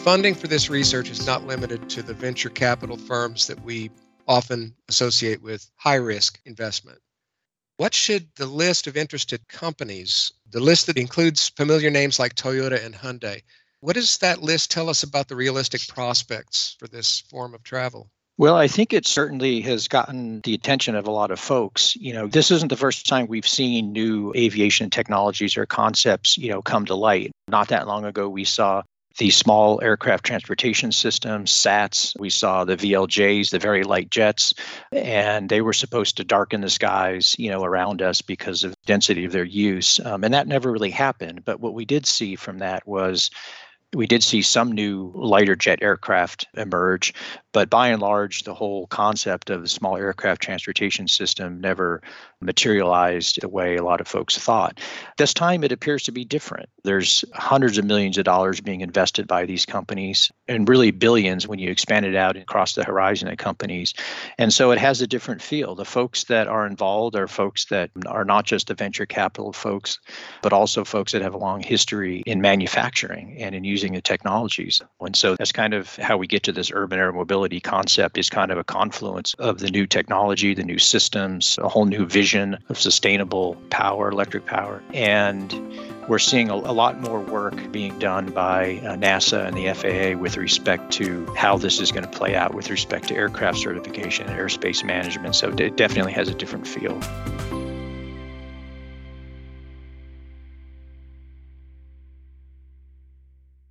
funding for this research is not limited to the venture capital firms that we often associate with high-risk investment. What should the list of interested companies, the list that includes familiar names like Toyota and Hyundai, what does that list tell us about the realistic prospects for this form of travel? Well, I think it certainly has gotten the attention of a lot of folks. This isn't the first time we've seen new aviation technologies or concepts, come to light. Not that long ago, we saw the small aircraft transportation systems, SATs. We saw the VLJs, the very light jets, and they were supposed to darken the skies, around us because of density of their use. And that never really happened. But what we did see from that was we did see some new lighter jet aircraft emerge, but by and large, the whole concept of the small aircraft transportation system never materialized the way a lot of folks thought. This time, it appears to be different. There's hundreds of millions of dollars being invested by these companies, and really billions when you expand it out across the horizon of companies. And so it has a different feel. The folks that are involved are folks that are not just the venture capital folks, but also folks that have a long history in manufacturing and in using the technologies. And so that's kind of how we get to this urban air mobility concept, is kind of a confluence of the new technology, the new systems, a whole new vision of sustainable power, electric power. And we're seeing a lot more work being done by NASA and the FAA with respect to how this is going to play out with respect to aircraft certification and airspace management. So it definitely has a different feel.